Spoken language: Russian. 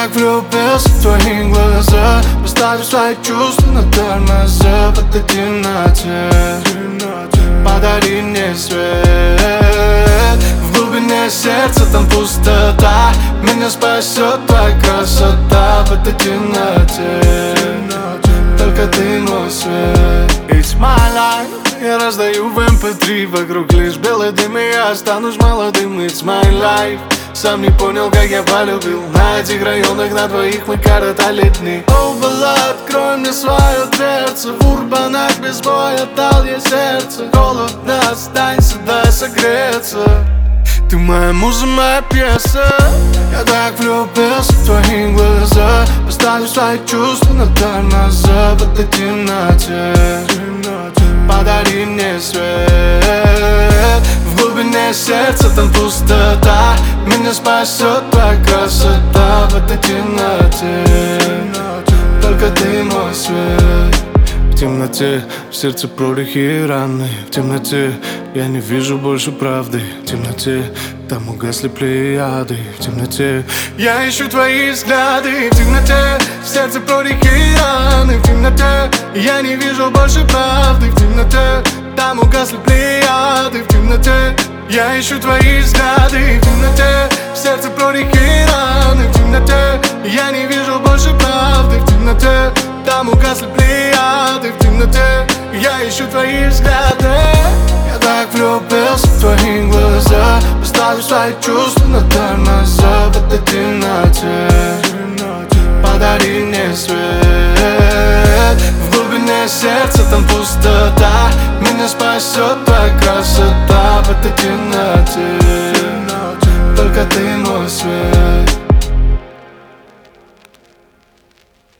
так влюбился в твои глаза, поставив свои чувства на тормоза. В этой темноте подари мне свет. В глубине сердца там пустота, меня спасет твоя красота. В этой темноте только ты мой свет. It's my life. Я раздаю в MP3, вокруг лишь белый дым, и я останусь молодым. It's my life. Сам не понял, как я полюбил. На этих районах на двоих мы коротали дни. О, была, открой мне свою дверцу. В урбанах без боя дал я сердце. Холодно, останься, дай согреться. Ты моя муза, моя пьеса. Я так влюбился в твои глаза, поставлю свои чувства на тормоза. В этой темноте подари мне свет. В глубине сердца там пустота, меня спасет твоя красота. В этой темноте только ты мой свет. В темноте в сердце прорехи и раны. В темноте я не вижу больше правды. В темноте там угасли плеяды. В темноте я ищу твои взгляды. В темноте в сердце прорехи и раны. В темноте я не вижу больше правды. В темноте там угасли плеяды. В темноте я ищу твои взгляды. В темноте в сердце прорехи и раны. В темноте я не вижу больше правды. В темноте там угасли плеяды. В темноте я ищу твои взгляды. Я так влюбился в твои глаза, поставлю свои чувства на тормоза. В этой темноте подари мне свет. В глубине сердца там пустота, меня спасет твоя красота. В этой темноте